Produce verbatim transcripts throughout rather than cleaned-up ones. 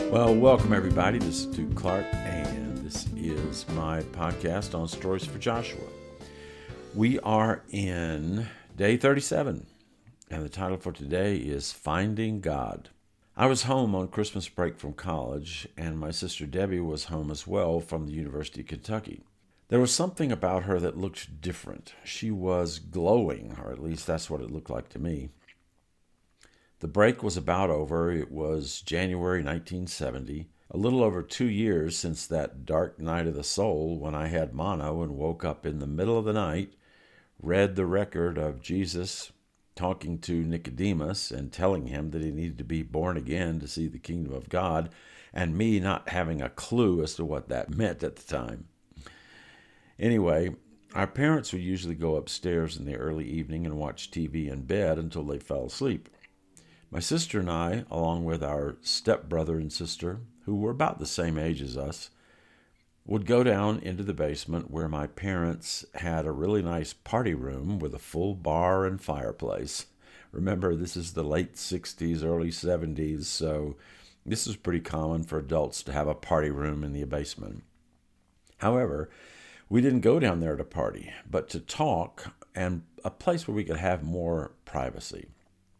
Well, welcome everybody. This is Duke Clark, and this is my podcast on Stories for Joshua. We are in day thirty-seven, and the title for today is Finding God. I was home on Christmas break from college, and my sister Debbie was home as well from the University of Kentucky. There was something about her that looked different. She was glowing, or at least that's what it looked like to me. The break was about over. It was January nineteen seventy, a little over two years since that dark night of the soul when I had mono and woke up in the middle of the night, read the record of Jesus talking to Nicodemus and telling him that he needed to be born again to see the kingdom of God, and me not having a clue as to what that meant at the time. Anyway, our parents would usually go upstairs in the early evening and watch T V in bed until they fell asleep. My sister and I, along with our stepbrother and sister, who were about the same age as us, would go down into the basement where my parents had a really nice party room with a full bar and fireplace. Remember, this is the late sixties, early seventies, so this is pretty common for adults to have a party room in the basement. However, we didn't go down there to party, but to talk and a place where we could have more privacy.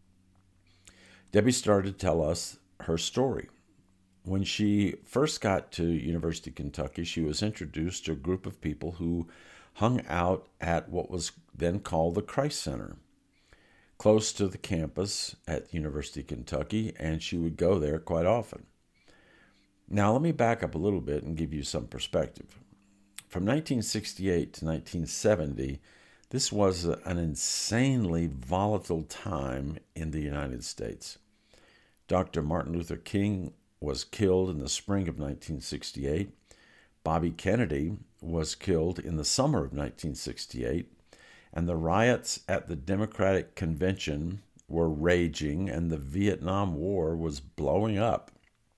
Debbie started to tell us her story. When she first got to University of Kentucky, she was introduced to a group of people who hung out at what was then called the Christ Center, close to the campus at University of Kentucky, and she would go there quite often. Now, let me back up a little bit and give you some perspective. From nineteen sixty-eight to nineteen seventy, this was an insanely volatile time in the United States. Doctor Martin Luther King was killed in the spring of nineteen sixty-eight. Bobby Kennedy was killed in the summer of nineteen sixty-eight. And the riots at the Democratic Convention were raging, and the Vietnam War was blowing up.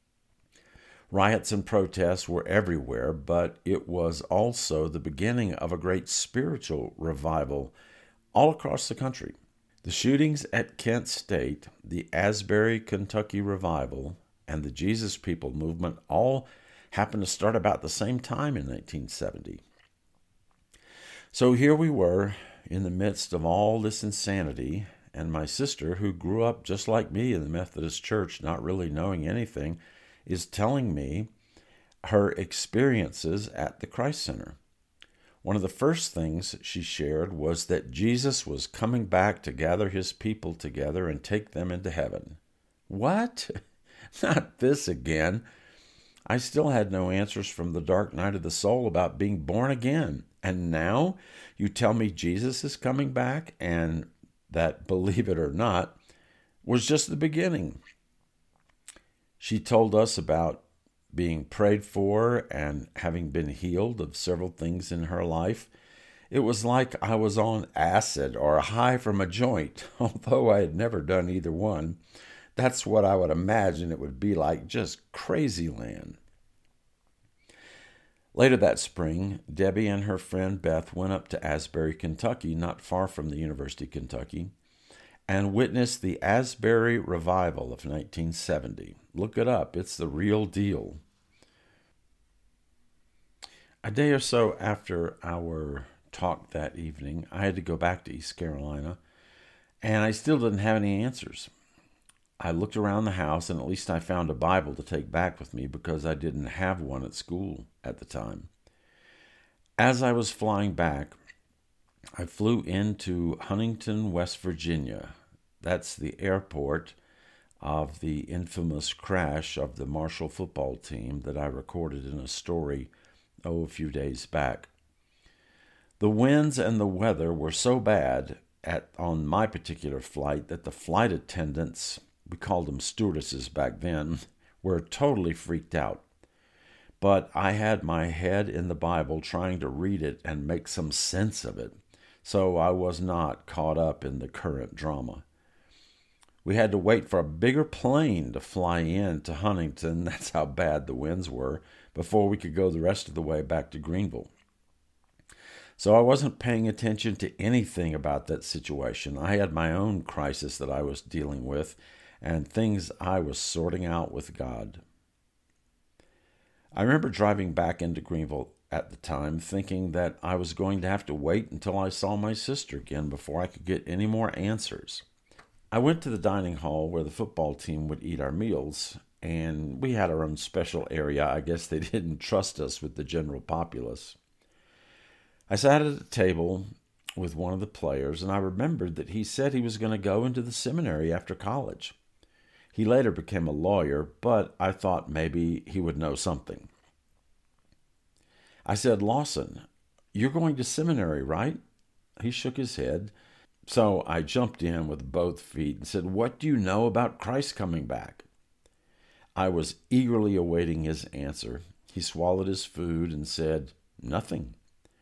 Riots and protests were everywhere, but it was also the beginning of a great spiritual revival all across the country. The shootings at Kent State, the Asbury, Kentucky revival, and the Jesus People movement all happened to start about the same time in nineteen seventy. So here we were in the midst of all this insanity, and my sister, who grew up just like me in the Methodist Church, not really knowing anything, is telling me her experiences at the Christ Center. One of the first things she shared was that Jesus was coming back to gather his people together and take them into heaven. What? Not this again. I still had no answers from the dark night of the soul about being born again. And now you tell me Jesus is coming back, and that, believe it or not, was just the beginning. She told us about being prayed for and having been healed of several things in her life. It was like I was on acid or high from a joint, although I had never done either one. That's what I would imagine it would be like, just crazy land. Later that spring, Debbie and her friend Beth went up to Asbury, Kentucky, not far from the University of Kentucky, and witnessed the Asbury Revival of nineteen seventy. Look it up. It's the real deal. A day or so after our talk that evening, I had to go back to East Carolina, and I still didn't have any answers. I looked around the house, and at least I found a Bible to take back with me because I didn't have one at school at the time. As I was flying back, I flew into Huntington, West Virginia. That's the airport of the infamous crash of the Marshall football team that I recorded in a story, oh, a few days back. The winds and the weather were so bad at on my particular flight that the flight attendants, we called them stewardesses back then, were totally freaked out. But I had my head in the Bible trying to read it and make some sense of it, so I was not caught up in the current drama. We had to wait for a bigger plane to fly in to Huntington, that's how bad the winds were, before we could go the rest of the way back to Greenville. So I wasn't paying attention to anything about that situation. I had my own crisis that I was dealing with and things I was sorting out with God. I remember driving back into Greenville at the time, thinking that I was going to have to wait until I saw my sister again before I could get any more answers. I went to the dining hall where the football team would eat our meals, and we had our own special area. I guess they didn't trust us with the general populace. I sat at a table with one of the players, and I remembered that he said he was going to go into the seminary after college. He later became a lawyer, but I thought maybe he would know something. I said, "Lawson, you're going to seminary, right?" He shook his head. So I jumped in with both feet and said, "What do you know about Christ coming back?" I was eagerly awaiting his answer. He swallowed his food and said, "Nothing."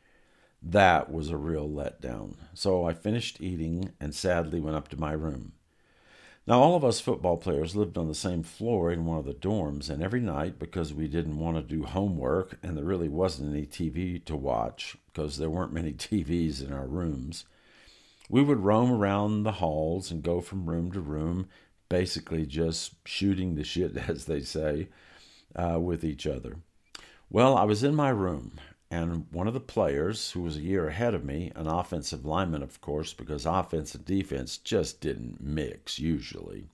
That was a real letdown. So I finished eating and sadly went up to my room. Now, all of us football players lived on the same floor in one of the dorms, and every night, because we didn't want to do homework and there really wasn't any T V to watch, because there weren't many T Vs in our rooms, we would roam around the halls and go from room to room, basically just shooting the shit, as they say, uh, with each other. Well, I was in my room, and one of the players, who was a year ahead of me, an offensive lineman, of course, because offense and defense just didn't mix usually.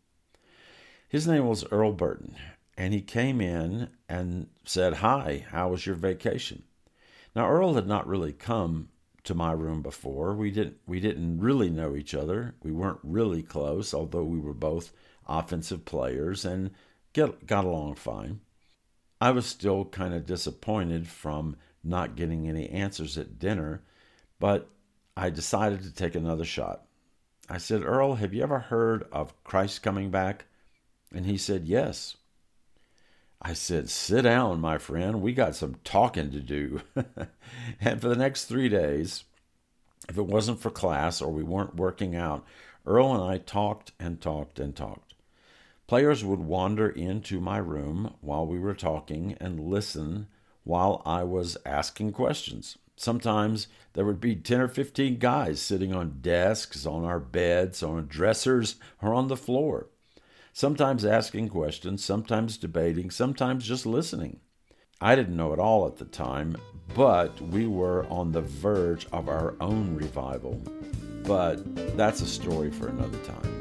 His name was Earl Burton, and he came in and said, "Hi, how was your vacation?" Now, Earl had not really come to my room before. We didn't we didn't really know each other. We weren't really close, although we were both offensive players and get, got along fine. I was still kind of disappointed from not getting any answers at dinner, but I decided to take another shot. I said, "Earl, have you ever heard of Christ coming back?" And he said, "Yes." I said, "Sit down, my friend. We got some talking to do." And for the next three days, if it wasn't for class or we weren't working out, Earl and I talked and talked and talked. Players would wander into my room while we were talking and listen while I was asking questions. Sometimes there would be ten or fifteen guys sitting on desks, on our beds, on dressers, or on the floor. Sometimes asking questions, sometimes debating, sometimes just listening. I didn't know it all at the time, but we were on the verge of our own revival. But that's a story for another time.